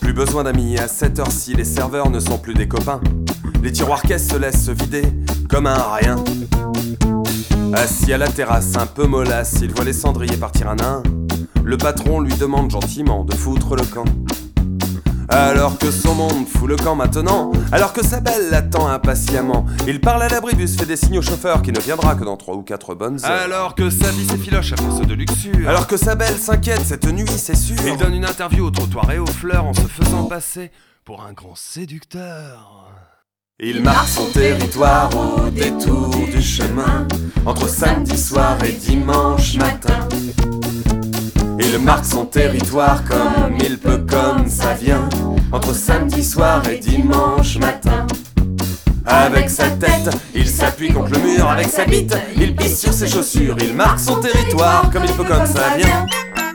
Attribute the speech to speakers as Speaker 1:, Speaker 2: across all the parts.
Speaker 1: Plus besoin d'amis, à cette heure-ci, les serveurs ne sont plus des copains. Les tiroirs caisses se laissent se vider comme un rien. Assis à la terrasse, un peu mollasse, il voit les cendriers partir un à un. Le patron lui demande gentiment de foutre le camp. Alors que son monde fout le camp maintenant, alors que sa belle l'attend impatiemment, il parle à l'abribus, fait des signes au chauffeur qui ne viendra que dans 3 ou 4 bonnes heures.
Speaker 2: Alors que sa vie s'effiloche à force de luxure,
Speaker 1: Alors que sa belle s'inquiète cette nuit, c'est sûr.
Speaker 2: il donne une interview au trottoir et aux fleurs en se faisant passer pour un grand séducteur.
Speaker 1: Il marque son territoire au détour du chemin, entre samedi soir et dimanche matin. Il marque son territoire comme il peut, comme ça vient, entre samedi soir et dimanche matin. Avec sa tête, il s'appuie contre le mur, avec sa bite, il pisse sur ses chaussures. Il marque son territoire comme il peut, comme ça vient.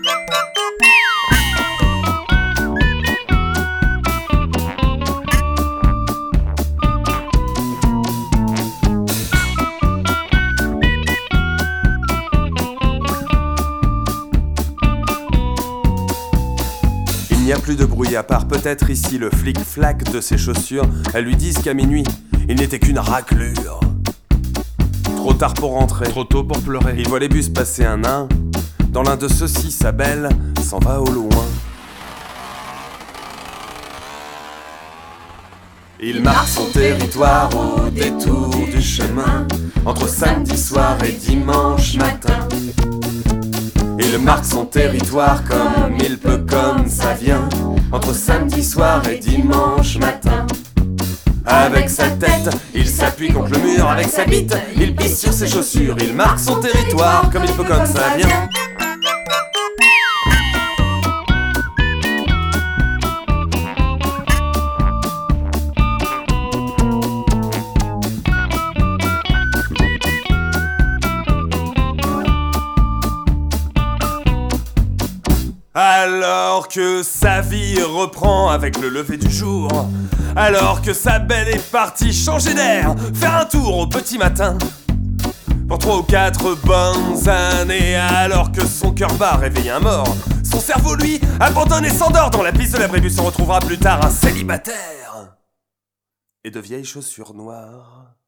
Speaker 1: Il n'y a plus de bruit à part peut-être ici le flic-flac de ses chaussures. Elles lui disent qu'à minuit, il n'était qu'une raclure. Trop tard pour rentrer,
Speaker 2: Trop tôt pour pleurer,
Speaker 1: il voit les bus passer un à un. Dans l'un de ceux-ci, sa belle s'en va au loin. Il marque son territoire au détour du chemin, entre samedi soir et dimanche matin. Il marque son territoire comme il peut, comme ça vient, entre samedi soir et dimanche matin. Avec sa tête, il s'appuie contre le mur, avec sa bite, il pisse sur ses chaussures. Il marque son territoire comme il peut, comme ça vient. Alors que sa vie reprend avec le lever du jour, alors que sa belle est partie changer d'air, faire un tour au petit matin, pour 3 ou 4 bonnes années, alors que son cœur bat réveille un mort, son cerveau lui abandonne et s'endort. Dans la piste de l'abribus on retrouvera plus tard un célibataire et de vieilles chaussures noires.